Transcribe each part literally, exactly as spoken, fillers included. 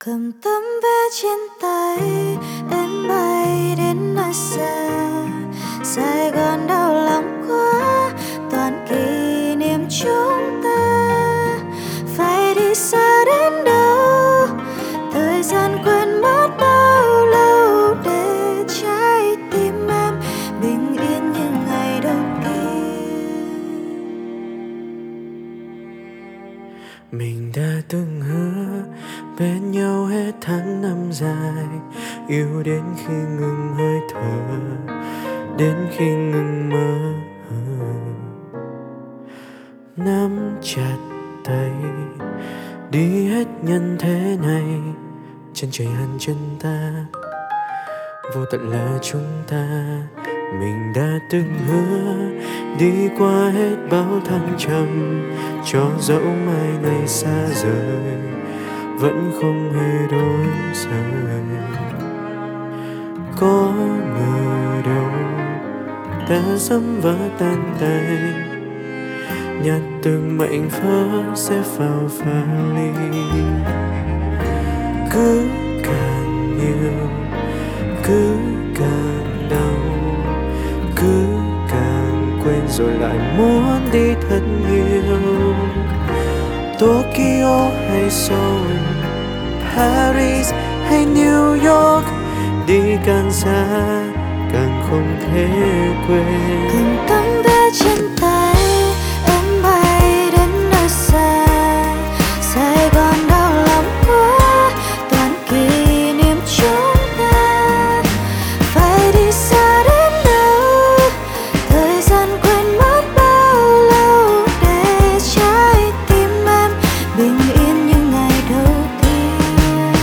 Cầm tấm vé trên tay, em bay đến nơi xa. Sài Gòn đau lòng quá, toàn kỷ niệm chúng ta. Phải đi xa đến đâu, thời gian quên mất bao lâu, để trái tim em bình yên như ngày đầu tiên. Mình đã từng hứa bên nhau hết tháng năm dài, yêu đến khi ngừng hơi thở, đến khi ngừng mơ. Nắm chặt tay đi hết nhân thế này, chân trời hằn chân ta, vô tận là chúng ta. Mình đã từng hứa đi qua hết bao thăng trầm, cho dẫu mai này xa rời vẫn không hề đổi rời. Có ngờ đâu ta dẫm vỡ tan tay, nhặt từng mảnh vỡ sẽ vào vali. Cứ càng nhiều cứ càng đau, cứ càng quên rồi lại muốn đi thật nhiều. Tokyo hay Seoul, Paris hay New York, đi càng xa càng không thể quên. Cầm tấm vé trên tay, em bay đến nơi xa. Sài Gòn đau lòng quá, toàn kỷ niệm chúng ta. Phải đi xa đến đâu, thời gian quên mất bao lâu, để trái tim em bình yên như ngày đầu tiên.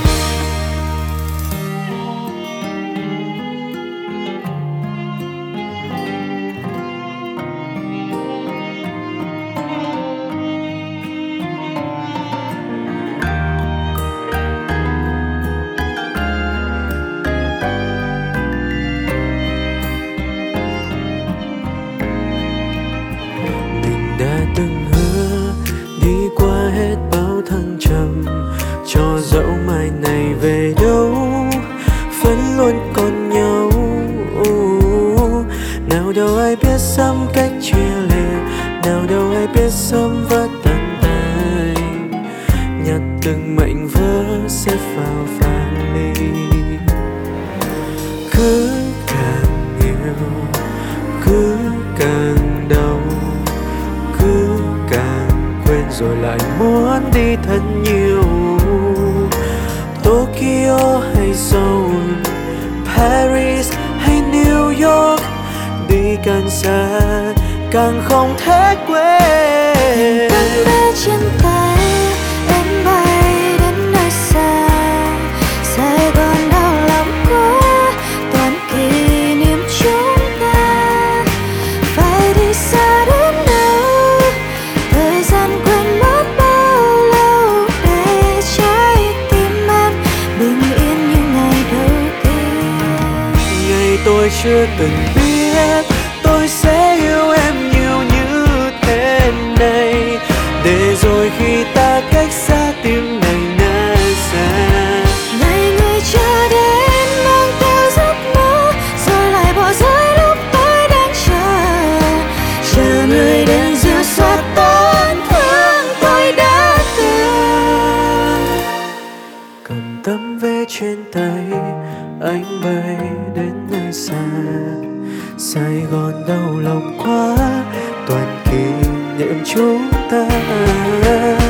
Mình đã từng hứa đi qua hết bao thăng trầm, cho dẫu mai này về đâu vẫn luôn còn nhau. Nào đâu ai biết sớm cách chia lìa, nào đâu ai biết sớm vỡ tan tay, nhặt từng mảnh vỡ sẽ vào vali. Cứ càng yêu cứ càng đau, cứ càng quên rồi lại muốn đi thật nhiều. Tokyo hay Seoul, Paris hay New York, đi càng xa càng không thể quên. Tấm vé trên tay, em bay đến nơi xa. Sài Gòn đau lòng quá, toàn kỷ niệm chúng ta. Phải đi xa đến đâu, thời gian quên mất bao lâu, để trái tim em bình yên như ngày đầu tiên. Ngày tôi chưa từng biết tôi sẽ yêu em nhiều như thế này, để rồi khi ta cách xa tim này nát xa. Ngày người chờ đến mang theo giấc mơ, rồi lại bỏ rơi lúc tôi đang chờ. Chờ người đến dịu xóa tổn thương tôi đã từng. Cầm tấm vé trên tay, anh bay đến nơi xa. Sài Gòn đau lòng quá, toàn kỷ niệm chúng ta.